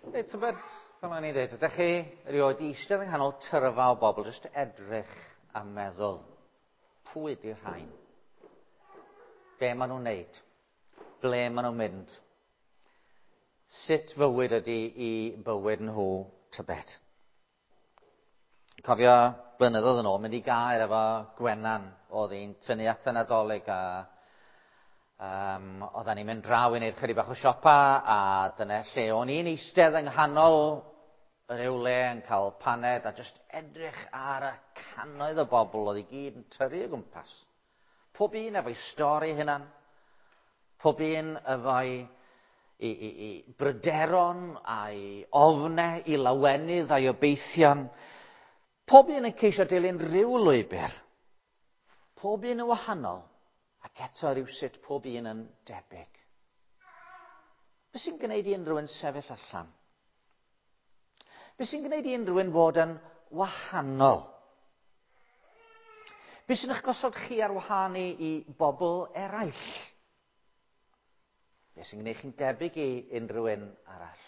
Tybed, fel o'n i'n dweud, ydych chi erioed i eistedd yng nghanol tyrfa o bobl, jyst edrych a meddwl, pwy ydy'r rhain? Be maen nhw'n wneud? Ble maen nhw'n mynd? Sut fywyd ydy i bywyd nhw, tybed? Cofio blynyddoedd yn ôl, mynd i gael efo Gwenan, oedd hi'n tynnu at y Nadolig a oedden ni'n mynd draw i wneud chydig bach o siopa a dyna lle o'n i'n eistedd yng nghanol yr ewle yn cael paned a jyst edrych ar y cannoedd o bobl oedd i gyd yn tyrru o gwmpas. Pob un efo'i stori hynna, pob un efo'i i bryderon a'i ofnau, i lawenydd a'i obeithion. Pob un yn ceisio dilyn ryw lwybr. Pob un yn wahanol. Ac eto rywsut pob un yn debyg. Be sy'n gwneud i unrhyw un sefyll allan? Be sy'n gwneud i unrhyw un fod yn wahanol? Be sy'n eich gosod chi ar wahân i bobl eraill? Be sy'n gwneud chi'n debyg i unrhyw un arall?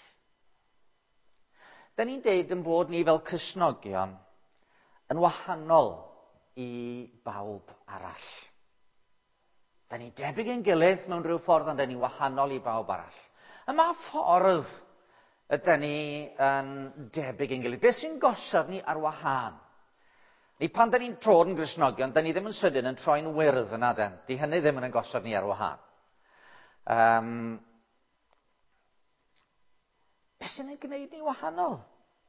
Da ni'n deud yn bod ni fel Cristnogion yn wahanol i bawb arall. Da ni'n debyg yn gilydd mewn rhyw ffordd, ond da ni'n wahanol i bawb arall. Yma ffordd ydyn ni yn debyg yn gilydd. Beth sy'n gosod ni ar wahân? Ni pan da ni'n trod yn Gristnogion, da ni ddim yn sydyn yn troi'n wyrdd yna den. Di hynny ddim yn gosod ni ar wahân. Beth sy'n ei gwneud ni wahanol?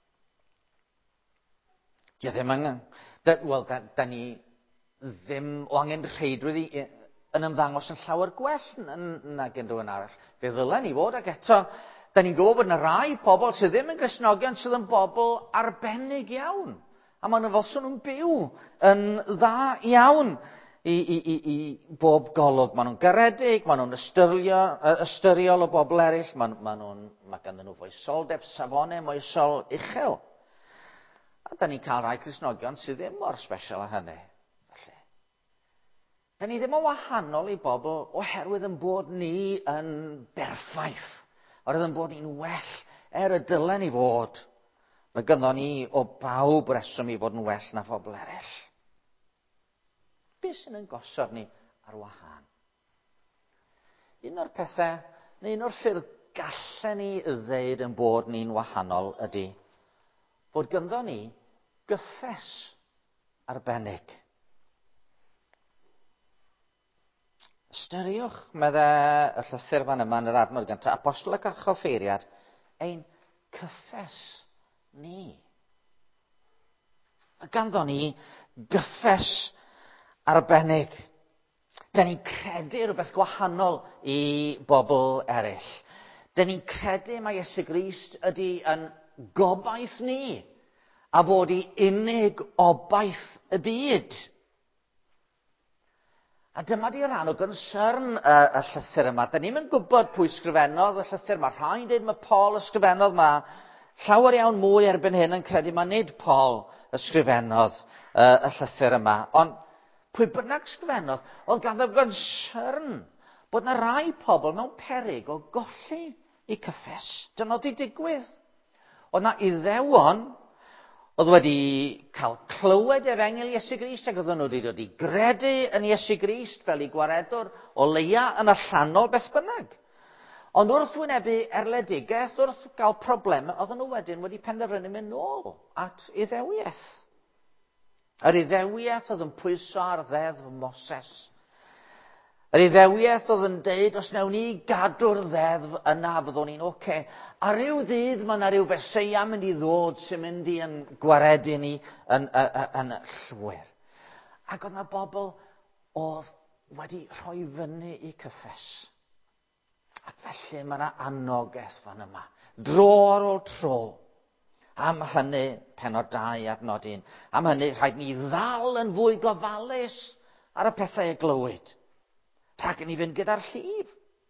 Da ni ddim o angen rheidrwydd yn ymddangos yn llawer gwell nag unrhyw un arall. Fe ddylen ni fod, ac eto, da ni'n gwybod bod yna rai pobl sydd ddim yn Gristnogion sydd yn bobl arbennig iawn. A maen nhw fel swn nhw'n byw yn dda iawn i bob golwg. Maen nhw'n garedig, maen nhw'n ystyriol o bobl eraill, mae ganddyn nhw foesoldeb safonau moesol uchel. A da ni'n cael rai Cristnogion sydd ddim mor special a hynny. Da ni ddim yn wahanol i bobl oherwydd yn bod ni yn berffaith, oherwydd yn bod ni'n well y dylen ni fod. Mae gynnon ni o bawb reswm i fod yn well na phobl eraill. Beth sy'n yn gosod ni ar wahân? Un o'r pethau, neu un o'r ffyrdd gallen ni ddeud yn bod ni'n wahanol ydy bod gynnon ni gyffes arbennig. Ystyriwch, medde y llythyr fan yma yn yr adnod gyntaf, apostol ac archoffeiriad, ein cyffes ni. Mae ganddo ni gyffes arbennig. Da ni'n credu rhywbeth gwahanol i bobl eraill. Da ni'n credu mae Iesu Grist ydy yn gobaith ni, a fod i unig obaith y byd. A dyma di rhan o gonsern y llythyr yma. Da ni'n gwybod pwy sgrifennodd y llythyr. Mae rhai'n dweud mae Paul ysgrifennodd. Mae llawer iawn mwy erbyn hyn yn credu mae nid Paul ysgrifennodd y llythyr yma. Ond pwy bynnag sgrifennodd, oedd ganddo gonsern bod yna rai pobl mewn peryg o golli eu cyffes. Dyna oedd i digwydd. Oedd yna Iddewon oedd wedi cael clywed efengil Iesu Grist ac oedden nhw wedi dod i gredu yn Iesu Grist fel i gwaredwr o leia yn allanol beth bynnag. Ond wrth wynebu erledigaeth, wrth gael problemau, oedden nhw wedyn wedi penderfynu mynd nôl at Iddewiaeth. Yr Iddewiaeth oedd yn pwyso ar ddeddf Moses. Yr Iddewiaeth oedd yn deud, os nawn ni gadw'r ddeddf yna, fyddwn ni'n oce. A ryw ddydd mae yna ryw Feseia mynd i ddod sy'n mynd i yn gwaredu ni yn llwyr. Ac oedd yna bobl oedd wedi rhoi fyny i cyffes. Ac felly mae yna anogaeth fan yma. Dro ar ôl tro. Am hynny, penod 2 adnod 1. Am hynny, rhaid ni ddal yn fwy gofalus ar y pethau y glywyd. Rhaid ni fynd gyda'r llif.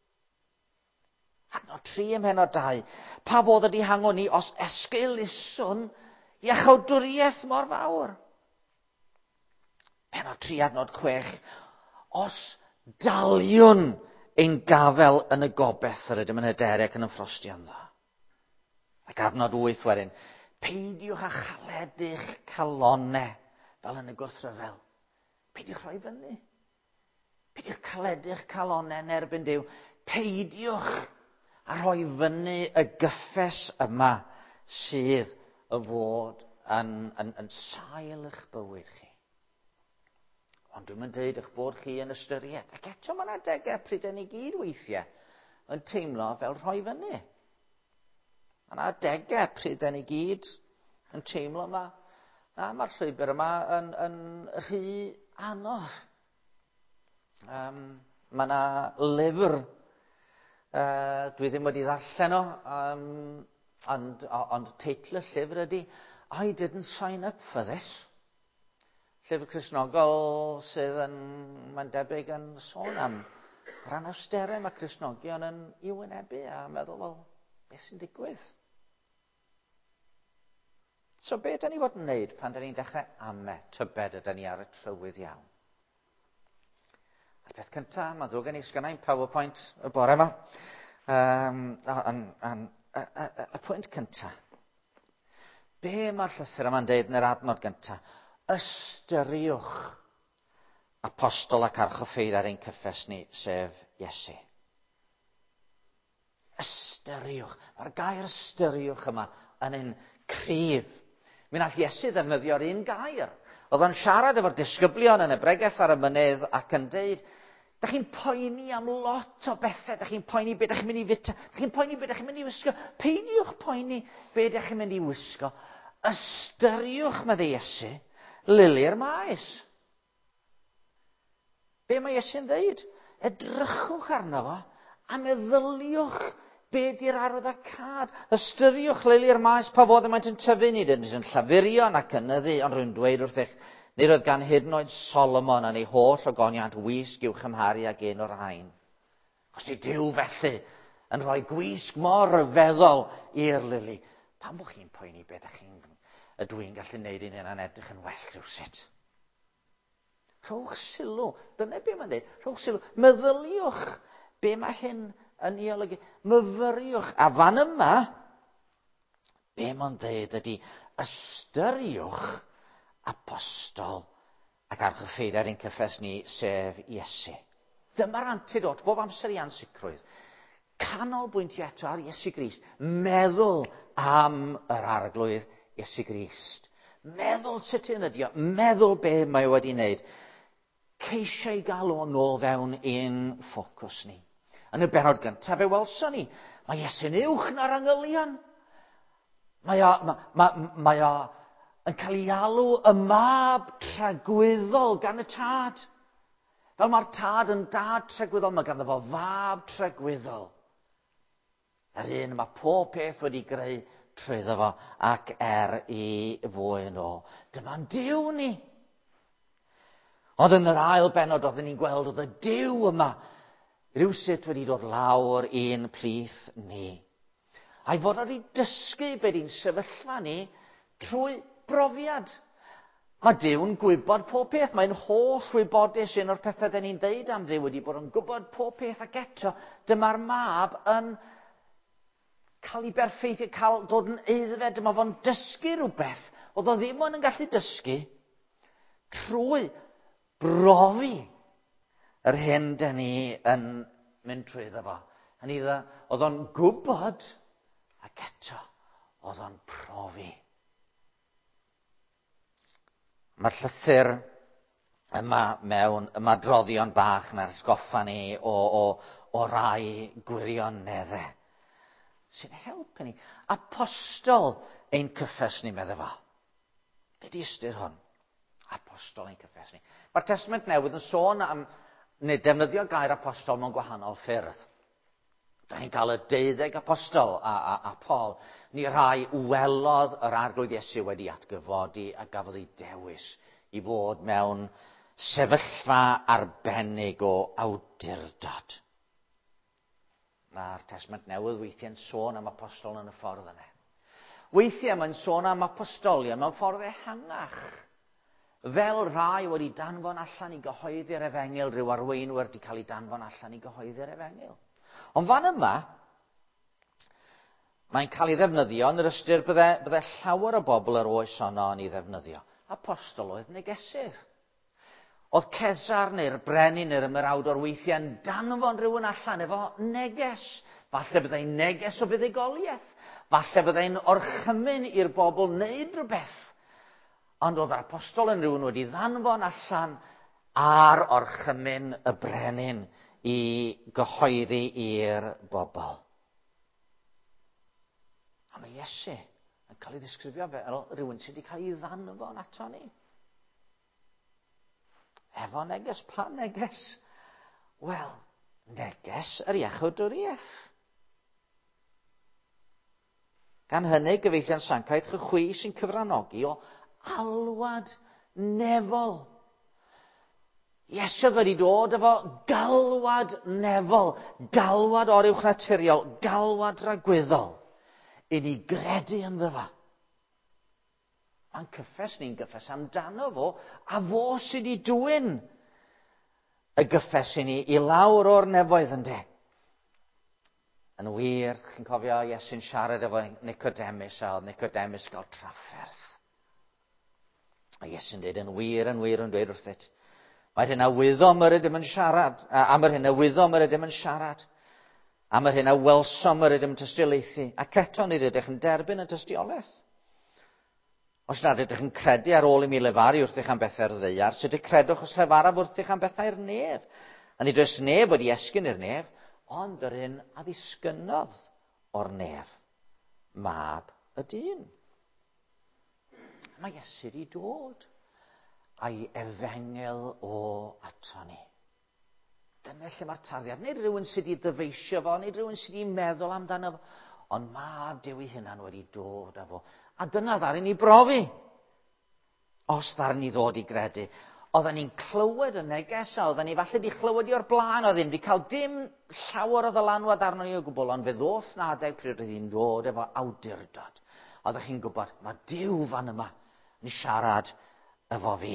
Adnod 3 ym mhenod 2. Pa fodd ydi hango ni os esgeiluswn iachawdwriaeth mor fawr? Penod 3 adnod 6. Os daliwn ein gafel yn y gobeth yr ydym yn hyderau ac yn ymffrosti ynddo. Ac adnod 8 wedyn, peidiwch â chaledu'ch calonnau fel yn y gwrthryfel. Peidiwch rhoi fyny. Peidiwch caledu'ch calonnau yn erbyn Duw. Peidiwch a rhoi fyny y gyffes yma sydd y fod yn sail eich bywyd chi. Ond dwi'n mynd dweud eich bod chi yn ystyried. Ac eto mae'n adegau pryd ni gyd weithiau yn teimlo fel rhoi fyny. Mae'n adegau pryd ni gyd yn teimlo yma. Mae'r llwybr yma yn rhy anodd. Mae yna lyfr, dwi ddim wedi ddarllen o, ond teitl y llyfr ydy I didn't sign up for this. Llyfr Cristnogol sydd mae'n debyg yn sôn am rhan awsterau mae Cristnogion yn i'w wynebu a meddwl, wel, beth sy'n digwydd? So be da ni fod yn wneud pan da ni'n dechrau ame tybed ydyn ni ar y trywydd iawn? A'r peth cyntaf, mae'n ddrwg gen i sgynnau'n PowerPoint y bore yma. Y pwynt cyntaf. Be mae'r llythyr yma'n deud yn yr adnod gyntaf? Ystyriwch apostol ac archoffeir ar ein cyffes ni, sef Iesu. Ystyriwch. Mae'r gair ystyriwch yma yn un cryf. Mi nath Iesu ddefnyddio'r un gair. Oedd o'n siarad efo'r disgyblion yn y bregeth ar y mynydd ac yn deud, da chi'n poeni am lot o bethau, da chi'n poeni beth da chi'n mynd i fita, da chi'n poeni beth da chi'n mynd i wisgo. Peidiwch poeni beth da chi'n mynd i wisgo. Ystyriwch, medde Iesu, lili'r maes. Be mae Iesu'n dweud? Edrychwch arno fo a meddyliwch be di'r arwyddocâd. Ystyriwch lili'r maes pa fodd ymaint yn tyfu, nid yn llafurion ac ynyddu, ond rwy'n dweud wrthych, nid oedd gan hyd yn oed Solomon yn ei holl ogoniant wisg i'w chymharu ag un o'r rhain. Os i Duw felly yn rhoi gwisg mor ryfeddol i'r lili, pam bod chi'n poeni beth ydw i'n gallu neud un yna'n edrych yn well rhywsut? Rhowch sylw, dyna be mae'n dweud, rhowch sylw, meddyliwch be mae hyn yn ei olygu. Myfyriwch, a fan yma, be mae'n dweud ydy, ystyriwch apostol ac archoffeiriad ein cyffes ni, sef Iesu. Dyma'r antidot, bob amser i ansicrwydd. Canolbwyntio eto ar Iesu Grist. Meddwl am yr arglwydd Iesu Grist. Meddwl sut yn ydi o. Meddwl be mae wedi wneud. Ceisio i gael o nôl fewn un ffocws ni. Yn y benod gyntaf fe welson ni. Mae Iesu'n uwch na'r angylion. Mae o yn cael ei alw y mab tragwyddol gan y tad. Fel mae'r tad yn dad tragwyddol, mae ganddo fo fab tragwyddol. Yr un mae pob peth wedi greu trwyddo fo ac i fwyn o. Dyma'n Duw ni. Ond yn yr ail benod oedden ni'n gweld oedd y Duw yma rywsut wedi dod lawr un plith ni. A'i fod wedi dysgu be di'n sefyllfa ni trwy brofiad. Mae Duw'n gwybod pob peth. Mae'n holl wybodus un o'r pethau da ni'n deud am Dduw wedi bod yn gwybod pob peth ac eto dyma'r mab yn cael ei berffeithio, dod yn eiddfed, dyma fo'n dysgu rhywbeth. Oedd o ddim ond yn gallu dysgu trwy brofi yr hyn da ni yn mynd trwyddo fo. Oedd o'n gwybod ac eto oedd o'n profi. Mae'r llythyr yma mewn ymadroddion bach na'r sgoffa ni o rai gwirioneddau sy'n helpu ni. Apostol ein cyffes ni, medde fo. Be di ystyr hwn? Apostol ein cyffes ni. Mae'r Testament Newydd yn sôn am, neu defnyddio gair apostol mewn gwahanol ffyrdd. Da ni'n cael y 12 apostol a Paul. Ni rhai welodd yr arglwydd Iesu wedi atgyfodi a gafodd ei dewis i fod mewn sefyllfa arbennig o awdurdod. Mae'r Testament Newydd weithiau'n sôn am apostol yn y ffordd yna. Weithiau mae'n sôn am apostolion mewn ffordd ehangach. Fel rai wedi danfon allan i gyhoeddi'r Efengyl, rhyw arweinwyr wedi cael ei danfon allan i gyhoeddi'r Efengyl. Ond fan yma, Mae'n cael ei ddefnyddio yn yr ystyr bydde llawer o bobl yr oes honno yn ei ddefnyddio. Apostol oedd negesydd. Oedd Cesar neu'r brenin neu'r ymrawd o'r weithiau'n danfon rhywun allan efo neges. Falle byddai'n neges o fuddugoliaeth. Falle byddai'n orchymyn i'r bobl wneud rhywbeth. Ond oedd yr apostol yn rhywun wedi ddanfon allan ar orchymyn y brenin i gyhoeddi i'r bobl. A mae Iesu yn cael ei ddisgrifio fel rhywun sydd wedi cael ei ddanfon ato ni. Efo neges, pa neges? Wel, neges yr iachawdwriaeth. Gan hynny gyfeillion Sancaidd chychwi sy'n cyfrannogi o alwad nefol. Iesu wedi dod efo galwad nefol, galwad oruwch naturiol, galwad ragweddol, i ni gredu ynddo fo. Mae'n cyffes ni'n gyffes amdano fo, a fo sydd wedi dwyn y gyffes i ni i lawr o'r nefoedd ynde. Yn wir, chi'n cofio Iesu'n siarad efo Nicodemus, a oedd Nicodemus gael trafferth. A Iesu'n dweud yn wir yn dweud wrthyt. Mae'r hynna wyddom yr ydym yn siarad, am yr hynna wyddom yr ydym yn siarad, am yr hynna welsom yr ydym yn tystiolaethu, ac eto nid ydych yn derbyn y tystiolaeth. Os nad ydych yn credu ar ôl i mi lefaru wrthych am bethau'r ddeiar, sut y credwch os lefaraf wrthych am bethau'r nef? A nid oes neb wedi esgyn i'r nef, ond yr un a ddisgynnodd o'r nef, mab y dyn. Mae Iesu wedi dod a'i efengel o ato ni. Dyna lle mae'r tarddiad. Nid rhywun sydd wedi ddyfeisio fo, nid rhywun sydd wedi meddwl amdano fo, ond mab Duw ei hunan wedi dod â fo. A dyna ddaru ni brofi. Os ddaru ni ddod i gredu. Oedden ni'n clywed y neges, oedden ni falle wedi clywed i o'r blaen, oedden ni wedi cael dim llawer o ddylanwad arno ni o gwbl, ond fe ddoth na adeg pryd oedd hi'n dod efo awdurdod. Oeddech chi'n gwybod, mae Duw fan yma yn siarad efo fi.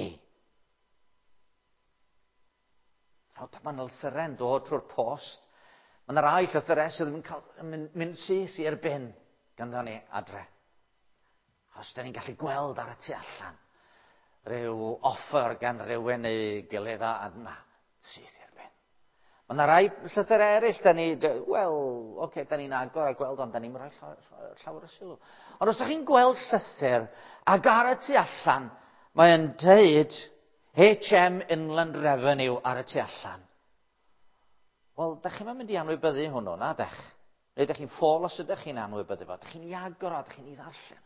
Fel pan mae'n lythyren dod trwy'r post, mae yna rai llythyrau sydd yn mynd syth i'r bin ganddo ni adre. Os da ni'n gallu gweld ar y tu allan rhyw offer gan rywun neu gilydd a na, syth i'r bin. Mae yna rai llythyrau eraill, da ni'n agor a gweld, ond da ni'n rhoi llawer o sylw. Ond os da chi'n gweld llythyr, ac ar y tu allan, mae'n deud HM Inland Revenue ar y tu allan. Wel, da chi'n mynd i anwybyddu hwnnw, na dech? Neu da chi'n ffôl os ydych chi'n anwybyddu fo? Da chi'n i agor o, da chi'n i ddarllen.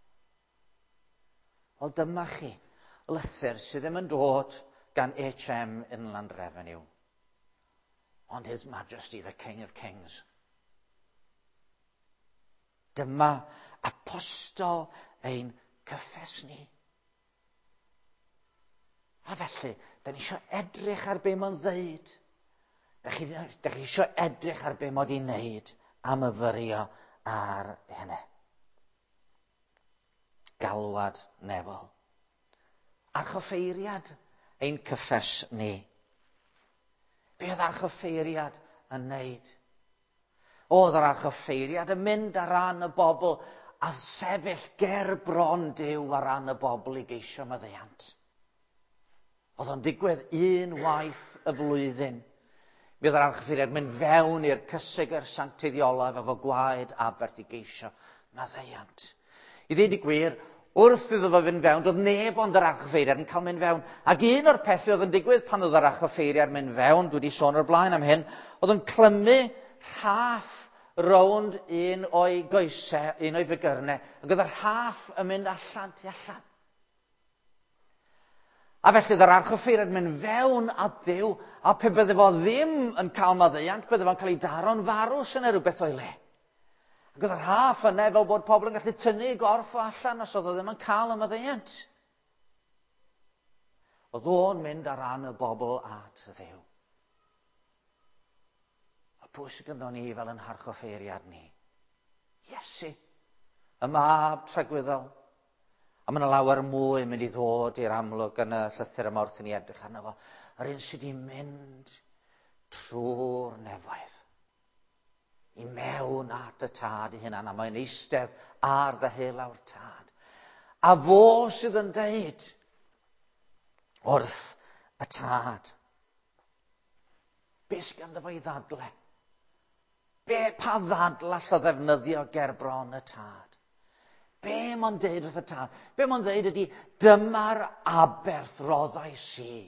Wel, dyma chi, lythyr sydd ddim yn dod gan HM Inland Revenue, ond His Majesty, the King of Kings. Dyma apostol ein cyffes ni. A felly, da ni eisiau edrych ar be mae'n ddeud. Da chi eisiau edrych ar be mod i'n neud am yfyrio ar hynny. Galwad nefol. Archoffeiriad ein cyffes ni. Be oedd archoffeiriad yn neud? Oedd yr archoffeiriad yn mynd ar ran y bobl a sefyll ger bron Duw ar ran y bobl i geisio maddeuant. Oedd o'n digwydd un waith y flwyddyn. Mi oedd yr archoffeiriad mynd fewn i'r cysegr sancteidiolaf efo gwaed Abert i geisio maddeuant. I ddweud y gwir, wrth iddo fo fynd fewn, doedd neb ond yr archoffeiriad yn cael mynd fewn. Ac un o'r pethau oedd yn digwydd pan oedd yr archoffeiriad mynd fewn, dwi wedi sôn o'r blaen am hyn, oedd yn clymu rhaff rownd un o'i goesau, un o'i figyrnau, ac oedd yr rhaff yn mynd allan tu allan. A felly yr archoffeiriad mynd fewn at Dduw, a pe bydde fo ddim yn cael maddeuant, bydde fo'n cael ei daro'n farw sy'n rhywbeth o'i le. Ac oedd yr rhaff yna fel bod pobl yn gallu tynnu gorff o allan os oedd o ddim yn cael y maddeuant. Oedd o'n mynd ar ran y bobl at y Dduw. A pwy sydd ganddo ni fel yn harchoffeiriad ni? Iesu, y mab tragwyddol. A mae yna lawer mwy yn mynd i ddod i'r amlwg yn y llythyr yma wrth i ni edrych arno fo. Yr un sydd wedi mynd trwy'r nefoedd. i mewn at y tad I hunan, a mae'n eistedd ar ddehil awr tad. A fo sydd yn deud wrth y tad, be sydd ganddo fo I ddadle? Pa ddadl all o ddefnyddio ger bron y tad? Be mae'n deud wrth y tad? Be mae'n deud ydy, dyma'r aberth roddais I.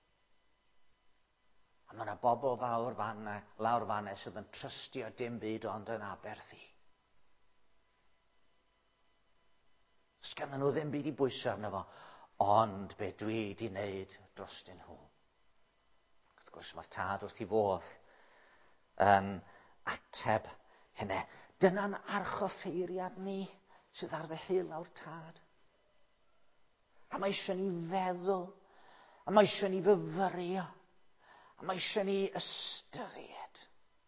A mae yna bobl lawr fanne sydd yn trystio dim byd ond yn aberth I. Sgynnon nhw ddim byd I bwysio arno fo, ond be dwi wedi wneud drostyn nhw. Wrth gwrs mae'r tad wrth I fodd yn ateb hynny. Dyna'n archoffeiriad ni sydd ar ddehil awr tad. A mae eisiau ni feddwl, a mae eisiau ni fyfyrio, a mae eisiau ni ystyried.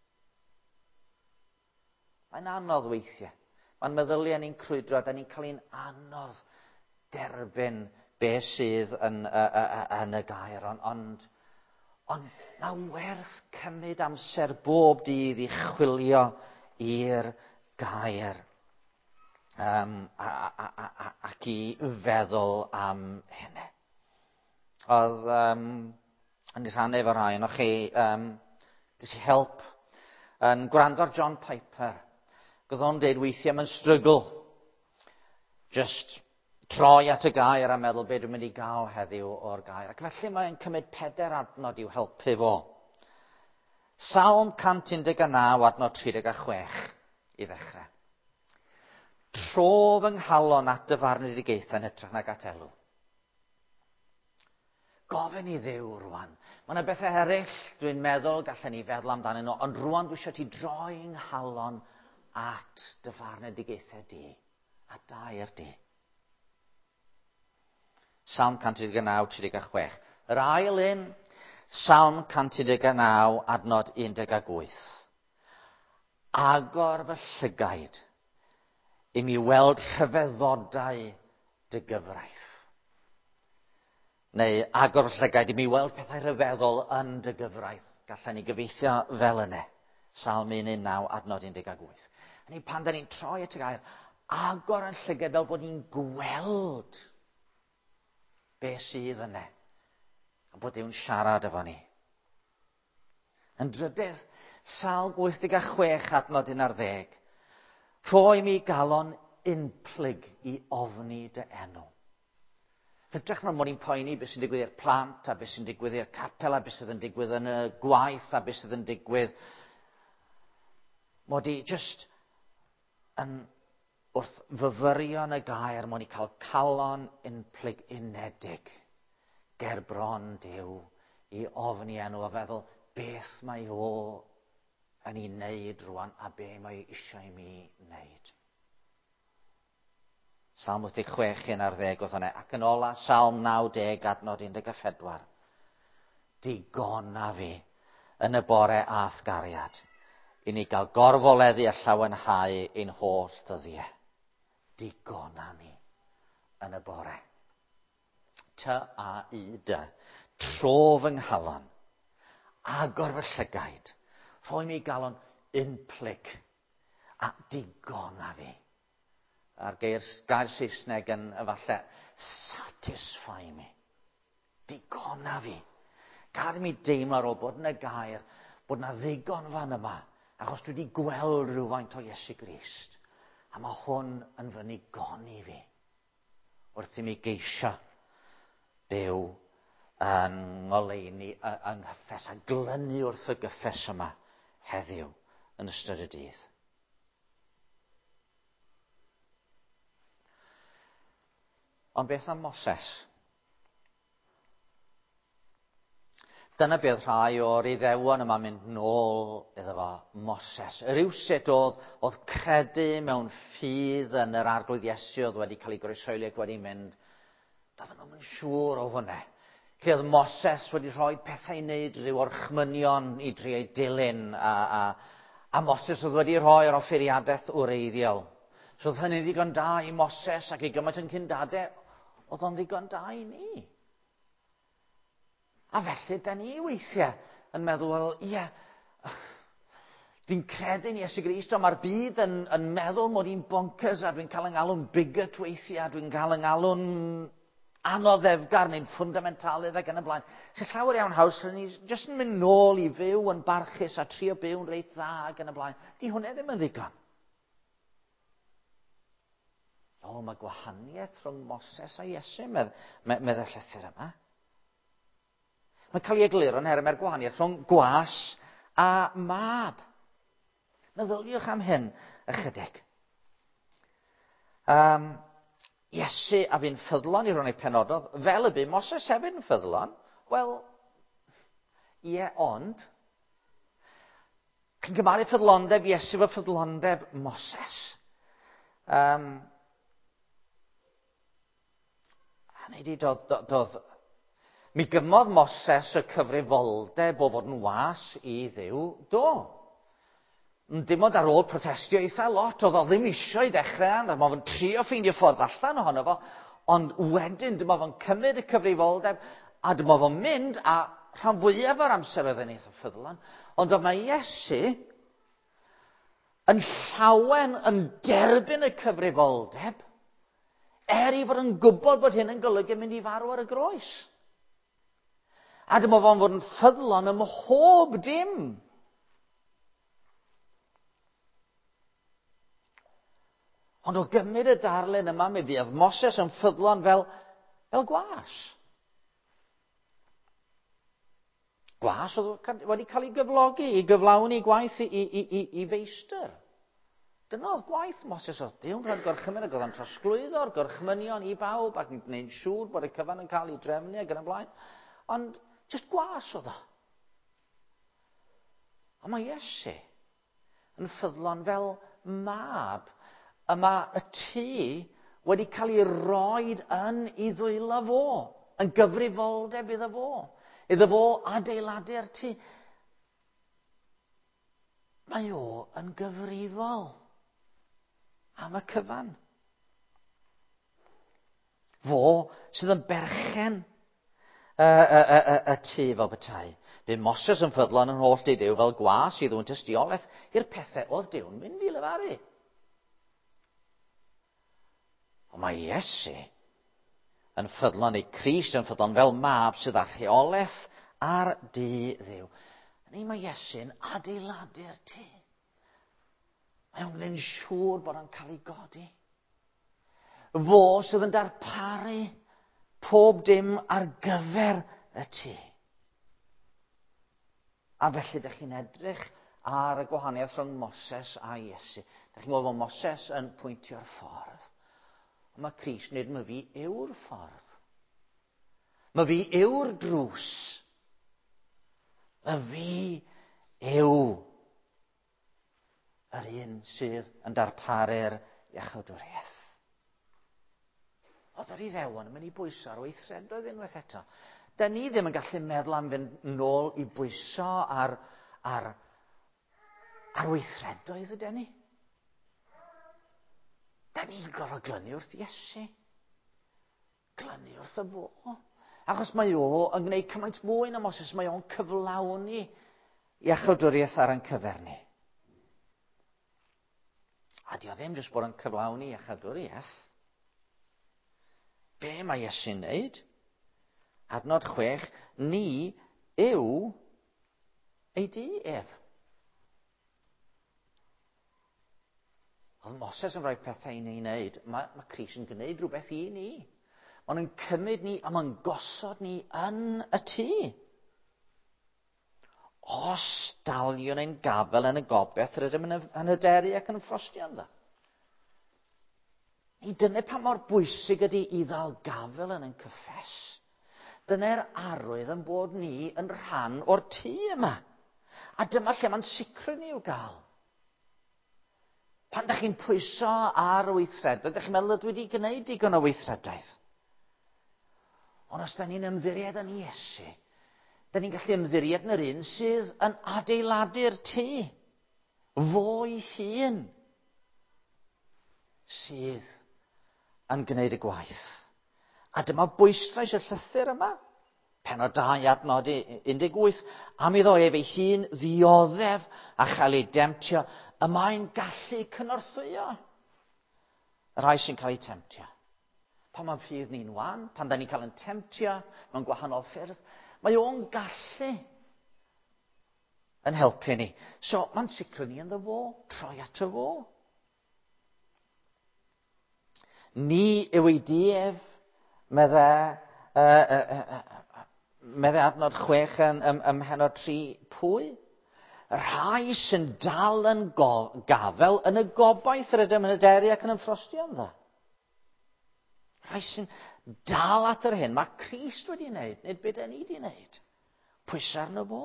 Mae'n anodd weithiau. Mae'n meddyliau ni'n crwydro, da ni'n cael ein anodd derbyn be sydd yn y gair, ond mae werth cymryd amser bob dydd I chwilio i'r gair ac I feddwl am hynny. Oedd yn ei rhannu efo rhai o'ch chi ges I help yn gwrando ar John Piper. Oedd o'n deud weithiau mae'n strygl just troi at y gair a meddwl be dwi'n mynd I gael heddiw o'r gair. Ac felly mae'n cymryd 4 adnod i'w helpu fo. Salm 119 adnod 36 I ddechrau. Tro fy nghalon at dyfarnedigaethau yn hytrach nag at elw. Gofyn I Dduw rwan. Mae yna bethau eraill dwi'n meddwl gallen ni feddwl amdanyn nhw, ond rwan dwi eisiau ti droi nghalon at dyfarnedigaethau di, at dair di. Salm 119, 36. Yr ail un, Salm 119, adnod 18. Agor fy llygaid I mi weld rhyfeddodau dy gyfraith. Neu agor fy llygaid I mi weld pethau rhyfeddol yn dy gyfraith. Gallen ni gyfeithio fel yna. Salm 19, adnod 18. Hynny pan da ni'n troi at y gair, agor yn llygaid fel bod ni'n gweld be sydd yna. A bod Dyw'n siarad efo ni. Yn drydydd, Salm 86, adnod 11. Rhoi mi galon unplyg I ofni dy enw. Fydrych na'n mod i'n poeni beth sy'n digwydd i'r plant, a beth sy'n digwydd i'r capel, a beth sydd yn digwydd yn y gwaith, a beth sydd yn digwydd. Mod I just yn wrth fyfyrio yn y gair, mod I cael calon unplyg unedig ger bron Duw I ofni enw a feddwl beth mae o yn ei wneud rwan a be mae eisiau I mi wneud. Salm 86, 11 oedd hwnna. Ac yn ola, Salm 90, adnod 14. Digona fi yn y bore ath gariad I ni gael gorfoleddu a llawenhau ein holl ddyddiau. Digona ni yn y bore. T-A-I-D. Tro fy nghalon. Agor fy llygaid. Rhoi mi galon unplyg. A digona fi. A'r gair Saesneg yn efallai satisfy me. Digona fi. Gad I mi deimlo ar ôl bod yn y gair, bod yna ddigon fan yma, achos dwi wedi gweld rhywfaint o Iesu Grist. A mae hwn yn fy nigoni fi. Wrth I mi geisio byw yn ngoleuni yng nghyffes a glynu wrth y gyffes yma heddiw yn ystod y dydd. Ond beth am Moses? Dyna beth rhai o'r Iddewon yma'n mynd nôl iddo fo, Moses. Rywsut oedd credu mewn ffydd yn yr arglwydd Iesu oedd wedi cael ei groesoeli ac wedi mynd. Doedden nhw'n siŵr o hwnna. Lle oedd Moses wedi rhoi pethau I wneud, rhyw orchmynion I drio dilyn, a Moses oedd wedi rhoi'r offeiriadaeth wreiddiol. So oedd hynny ddigon da I Moses ac I gymaint yn cyndadau, oedd o'n ddigon da I ni. A felly, da ni weithiau yn meddwl, wel, ie, Dwi'n credu'n Iesu Grist, ond mae'r byd yn meddwl mod i'n bonkers, a dwi'n cael yng ngalw'n bigot weithiau, a dwi'n cael yng ngalw'n anoddefgar neu'n ffundamentalydd ac yn y blaen. Sy'n llawer iawn haws, ni jyst yn mynd nôl i fyw yn barchus a trio byw'n reit dda ac yn y blaen. Di hwnna ddim yn ddigon. O, mae gwahaniaeth rhwng Moses a Iesu, medde llythyr yma. Mae'n cael ei egluro'n her, mae'r gwahaniaeth rhwng gwas a mab. Meddyliwch am hyn ychydig. Iesu a fi'n ffyddlon i rhywun ei penododd, fel y bu Moses hefyd yn ffyddlon. Wel, ie, ond, chi'n gymaru ffyddlondeb Iesu fo ffyddlondeb Moses. Hynny di, mi gymodd Moses y cyfrifoldeb o fod yn was i Dduw, do. Dim ond ar ôl protestio eitha lot, oedd o ddim isio i ddechrau, a mae fo'n trio ffeindio ffordd allan ohono fo, ond wedyn dyma fo'n cymryd y cyfrifoldeb, a dyma fo'n mynd, a rhan fwyaf o'r amser oedd yn eitha ffyddlon, ond mae Iesu yn llawen yn derbyn y cyfrifoldeb, i fod yn gwybod bod hyn yn golygu mynd i farw ar y groes. A dyma fo'n fod yn ffyddlon ym mhob dim. Ond o gymryd y darlun yma, mi fydd Moses yn ffyddlon fel gwas. Gwas oedd wedi cael ei gyflogi, i gyflawni gwaith i feistr. Dyna oedd gwaith Moses oedd. Diw'n rhaid gorchymyn ac oedd yn trosglwyddo'r gorchmynion i bawb ac yn gwneud siŵr bod y cyfan yn cael ei drefnu ac yn y blaen. Ond jyst gwas oedd o. Ond mae Iesu yn ffyddlon fel mab. Yma y tŷ wedi cael ei roed yn ei ddwylo fo, yn gyfrifoldeb iddo fo. Iddo fo adeiladu'r tŷ. Mae o yn gyfrifol am y cyfan. Fo sydd yn berchen y tŷ fel petai. Fe Moses yn ffyddlon yn holl i Duw fel gwas i ddwyn tystiolaeth i'r pethau oedd Duw'n mynd i lefaru. Ond mae Iesu yn ffyddlon ei Crist, yn ffyddlon fel mab sydd â rheolaeth ar dŷ Dduw. Neu mae Iesu'n adeiladu'r tŷ. Mae o'n gwneud siŵr bod o'n cael ei godi. Fo sydd yn darparu pob dim ar gyfer y tŷ. A felly, ydych chi'n edrych ar y gwahaniaeth rhwng Moses a Iesu. Ydych chi'n gweld bod Moses yn pwyntio'r ffordd. Ond mae Crist nid mae fi yw'r ffordd. Mae fi yw'r drws. Mae fi yw yr un sydd yn darparu'r iachawdwriaeth. Oedd yr Iddewon yn mynd i bwyso ar weithredoedd unwaith eto. Da ni ddim yn gallu meddwl am fynd nôl i bwyso ar weithredoedd ydyn ni. Da ni'n gorfod glynu wrth Iesu. Glynu wrth y fo. Achos mae o yn gwneud cymaint mwy na Moses. Mae o'n cyflawni iachawdwriaeth ar ein cyfer ni. A di o ddim jyst bod yn cyflawni iachawdwriaeth. Be mae Iesu'n wneud? Adnod 6, ni yw ei dŷ ef. Oedd Moses yn rhoi pethau i ni wneud. Mae Crist yn gwneud rhywbeth i ni. Mae'n yn cymryd ni a mae'n gosod ni yn y tŷ. Os daliwn ein gafel yn y gobeith rydym yn hyderu ac yn ffrostian dda. Dyna pa mor bwysig ydy i ddal gafel yn cyffes. Dyna'r arwydd yn bod ni yn rhan o'r tŷ yma. A dyma lle mae'n sicrwydd ni i'w gael. Pan ydych chi'n pwyso ar y weithredoedd, ydych chi'n meddwl dwi wedi gwneud digon o weithredoedd. Ond os da ni'n ymddiried yn Iesu, da ni'n gallu ymddiried yn yr un sydd yn adeiladu'r tŷ. Fo ei hun sydd yn gwneud y gwaith. A dyma bwyslais y llythyr yma. Pennod 2 adnod 18, am iddo ef ei hun ddioddef a chael ei demtio, y mae'n gallu cynorthwyo y rhai sy'n cael ei temtio. Pan mae'n ffydd ni'n wan, pan da ni'n cael ein temtio mewn gwahanol ffyrdd, mae o'n gallu yn helpu ni. So, mae'n sicr ni yn fo, troi at y fo. Ni yw ei dief, medde adnod 6 ym Mhenod 3, pwy? Rhai sy'n dal yn gafel yn y gobaith yr ydym yn y deri ac yn ymffrostion dda. Rhai sy'n dal at yr hyn mae Crist wedi wneud, nid beth ni wedi wneud. Pwys arno fo.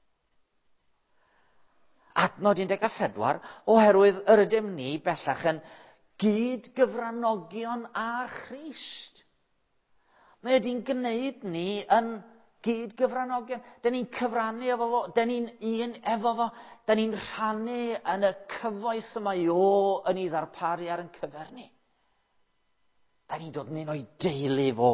Adnod 14, oherwydd yr ydym ni bellach yn gydgyfranogion â Christ. Mae ydi'n gwneud ni yn gydgyfranogion. Da ni'n cyfrannu efo fo, da ni'n un efo fo, da ni'n rhannu yn y cyfoeth yma o yn ei ddarparu ar yn cyfer ni. Da ni'n dod yn un o'i deulu fo.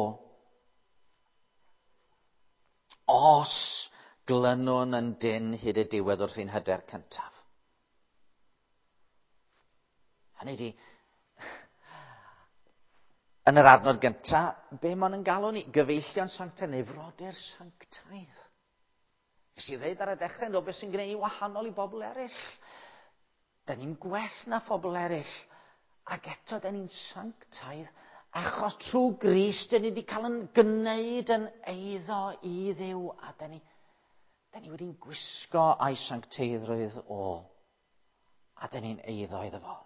Os glynwn yn dyn hyd y diwedd wrth i'n hyder cyntaf. Hynny di, yn yr adnod gyntaf, be ma'n yn galw ni? Gyfeillion sanctaidd neu frodyr sanctaidd. Nes i ddeud ar y dechrau, o beth sy'n gwneud i wahanol i bobl eraill. Da ni'n gwell na phobl eraill. Ac eto, da ni'n sanctaidd, achos trwy Grist, da ni wedi cael yn gwneud yn eiddo i Dduw, a da ni wedi'n gwisgo a'i sancteiddrwydd o, a da ni'n eiddo iddo fo.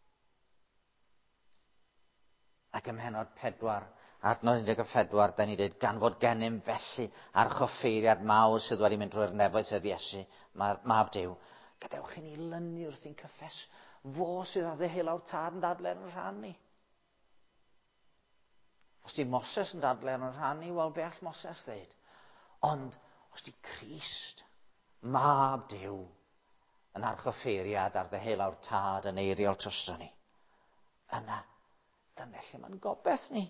Ac ym Mhenod 4, adnod 14, da ni dweud, gan fod gennym felly a'r choffeiriad mawr sydd wedi mynd drwy'r nefoedd sydd Iesu, mab Duw, gadewch i ni lynu wrth i'n cyffes fo sydd ar ddeheuol awr tad yn dadlau yn rhan ni. Os di Moses yn dadlau yn rhan ni, wel be all Moses ddeud? Ond os di Crist, mab Duw, yn archoffeiriad ar ddeheuol awr tad yn eiriol trostio ni, yna, dyna lle mae'n gobeith ni.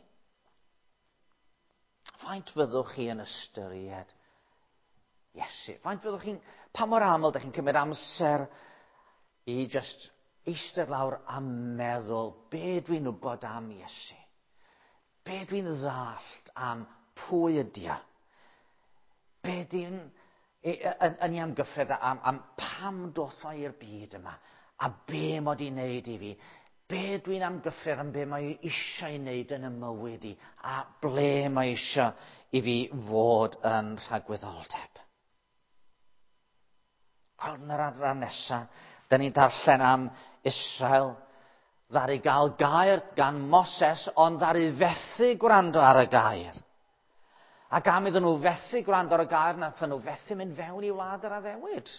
Faint fyddwch chi yn ystyried Iesu? Faint fyddwch chi'n, pa mor aml ydych chi'n cymryd amser i just eistedd lawr a meddwl be dwi'n wybod am Iesu? Be dwi'n ddallt am pwy ydi o? Be dwi'n yn ei amgyffred am pam doth o i'r byd yma? A be mod i'n neud i fi? Be dwi'n amgyffred am be mae eisiau wneud yn y mywyd i? A ble mae eisiau i fi fod yn rhagwyddoldeb? Wel, yn yr adran nesaf, da ni'n darllen am Israel ddaru gael gair gan Moses, ond ddaru fethu gwrando ar y gair. Ac am iddyn nhw fethu gwrando ar y gair, nath nhw fethu mynd fewn i wlad yr Addewid.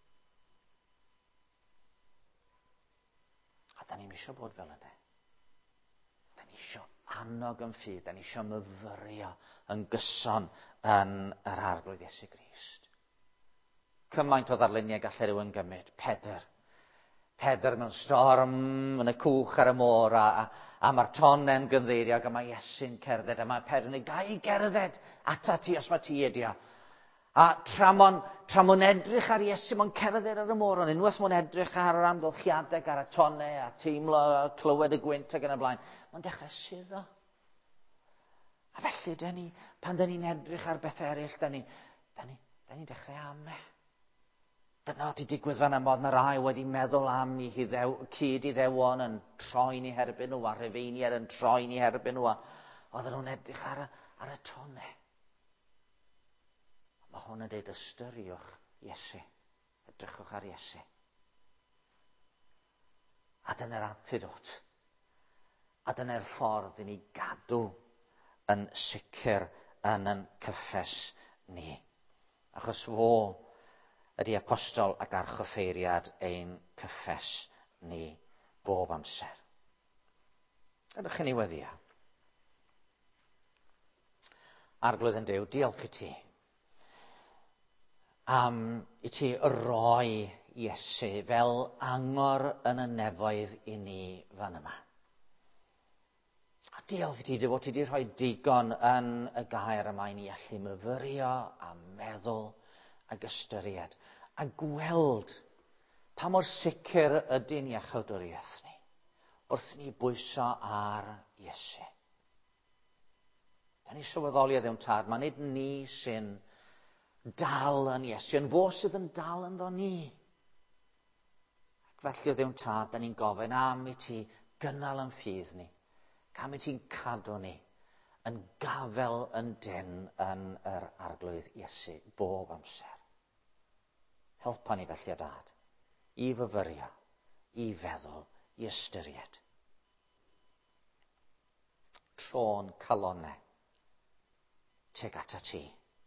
A da ni'n eisiau bod fel yna. Da ni eisiau annog yn ffydd, da ni eisiau myfyrio yn gyson yn yr arglwydd Iesu Grist. Cymaint o ddarluniau gallai rhywun gymryd. Pedr mewn storm yn y cwch ar y môr, a mae'r tonen gynddeiriog, a mae Iesu'n cerdded, a mae Pedr yn ei gai gerdded ata ti os mae ti ydi o. A tra mo'n edrych ar Iesu, mo'n cerdded ar y môr, ond unwaith mo'n edrych ar yr amgylchiadau, ar y tonau, a teimlo, clywed y gwynt ac yn y blaen, mo'n dechrau suddo. A felly, pan da ni'n edrych ar beth eraill, da ni'n dechrau ame. Dyna wedi digwydd fan yma, oedd na rai wedi meddwl am i cyd i ddewon yn troi'n i herbyn nhw, a Rhufeiniaid yn troi'n i herbyn nhw, oedden nhw'n edrych ar y tonau. Mae hwn yn dweud ystyriwch Iesu, edrychwch ar Iesu. A dyna'r antidot. A dyna'r ffordd i ni gadw yn sicr yn cyffes ni. Achos fo ydy apostol ac archoffeiriad ein cyffes ni bob amser. Ydych chi'n ei weddio? Arglwydd yn Duw, diolch i ti am i ti roi Iesu fel angor yn y nefoedd i ni fan yma. A diolch i ti dy fod ti wedi rhoi digon yn y gair yma i ni allu myfyrio a meddwl ag ystyried a gweld pa mor sicr ydy'n iachawdwriaeth ni wrth ni bwyso ar Iesu. Da ni sylweddoli o Dduw Tad, mae nid ni sy'n dal yn Iesu, yn fo sydd yn dal ynddo ni. Ac felly o Dduw Tad, da ni'n gofyn am i ti gynnal yn ffydd ni, am i ti'n cadw ni yn gafel yn dyn yn yr arglwydd Iesu bob amser. Helpa ni felly o Dad, i fyfyrio, i feddwl, i ystyried. Tro'n calonnau teg ata ti.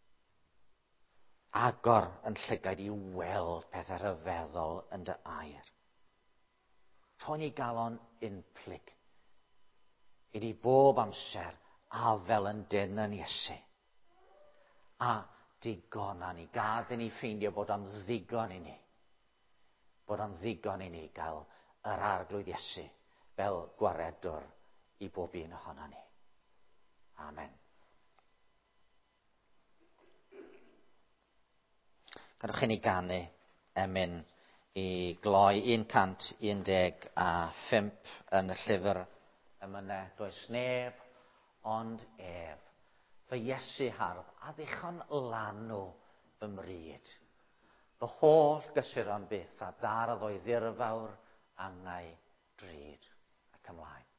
Agor yn llygaid i weld pethau rhyfeddol yn dy air. Tro'n i galon unplig i di bob amser a fel yn dyn yn Iesu. A digon a ni, gad i ni ffeindio bod o'n ddigon i ni. Bod o'n ddigon i ni gael yr arglwydd Iesu fel gwaredwr i bob un ohono ni. Amen. Gadwch i ni ganu emyn i gloi 115 yn y llyfr emynau. Does neb ond ef, fy Iesu hardd, a ddichon lanw fy mryd. Fy holl gysuron byth, a dar a ddoi ddirfawr angau drud ac ymlaen.